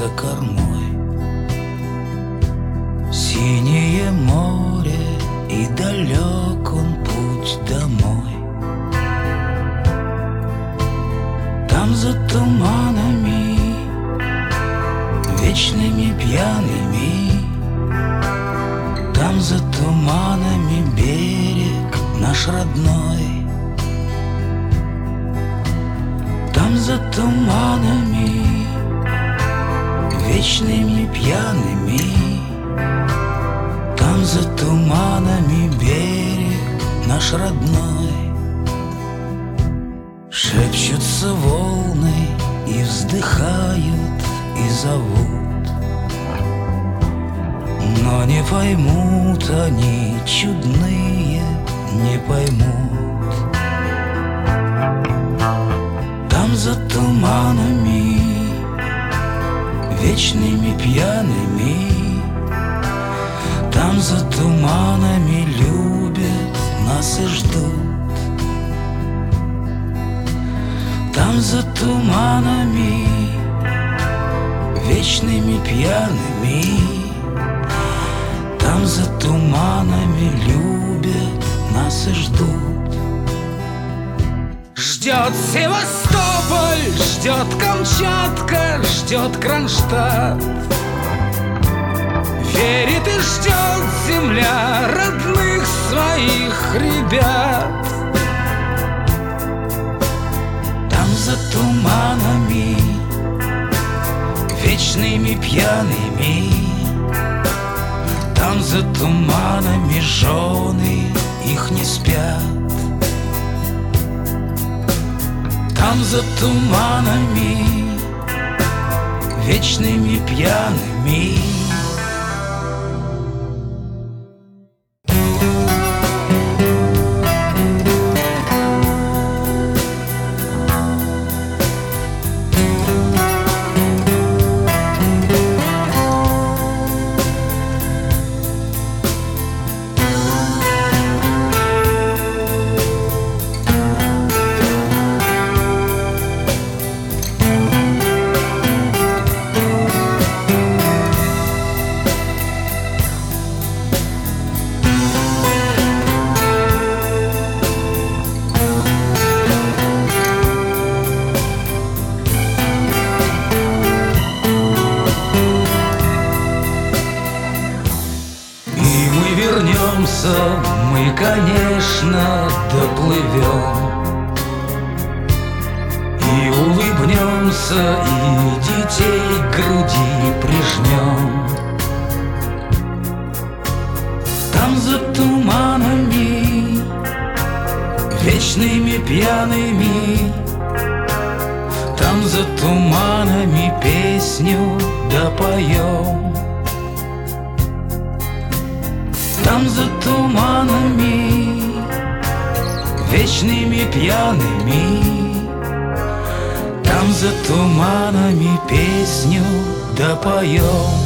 за кормой. Синее море, и далек он путь домой. Там за туманами, вечными пьяными, там за туманами берег наш родной. Там за туманами, вечными пьяными, там за туманами берег наш родной. Шепчутся волны и вздыхают, и зовут, но не поймут они, чудные, не поймут. Там за туманами, вечными пьяными, там за туманами любят нас и ждут. Там за туманами, вечными пьяными, там за туманами любят нас и ждут. Ждет Севастополь, ждет Камчатка, ждет Кронштадт. Верит и ждет земля родных своих ребят. Там за туманами, вечными пьяными, там за туманами жены их не спят. Там за туманами, вечными пьяными. Мы, конечно, доплывем и улыбнемся, и детей к груди прижмем. Там за туманами, вечными пьяными, там за туманами песню допоем. Там за туманами, вечными пьяными, там за туманами песню допоем.